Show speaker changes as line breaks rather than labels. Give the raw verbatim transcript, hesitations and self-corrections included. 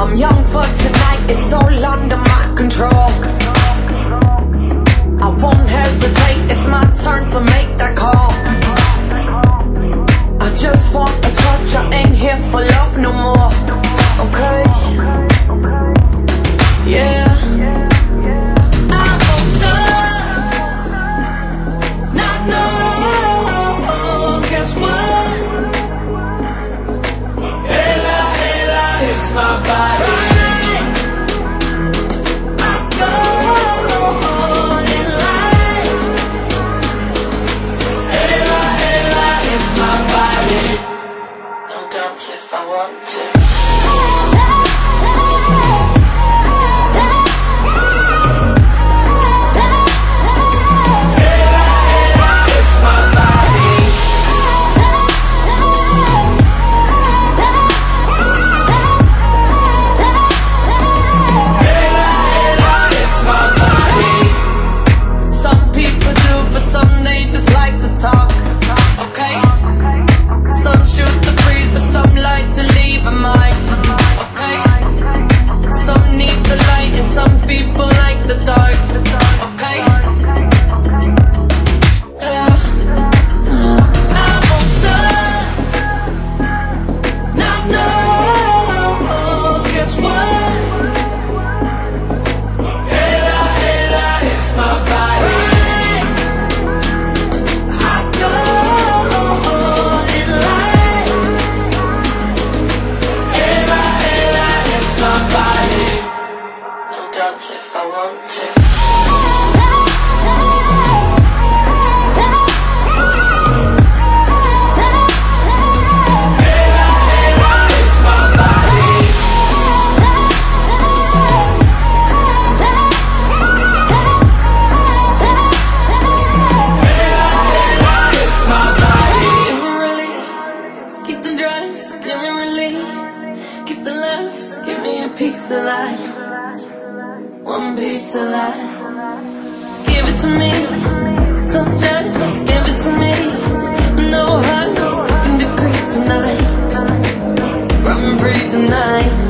I'm young for tonight, it's all under my control. I won't hesitate, it's my turn to make that call. I just want a touch, I ain't here for love no more. Okay, yeah. I won't stop, not no, guess what? Ella, Ella is my body. I go on in life. Ella, Ella is my body. I'll dance if I want to. If I want to. Keep the drugs, give me relief. Keep the love, just give me a piece of life. One piece of life. Give it to me. Don't judge, just give it to me. No hurt, no second degree tonight. Run free tonight.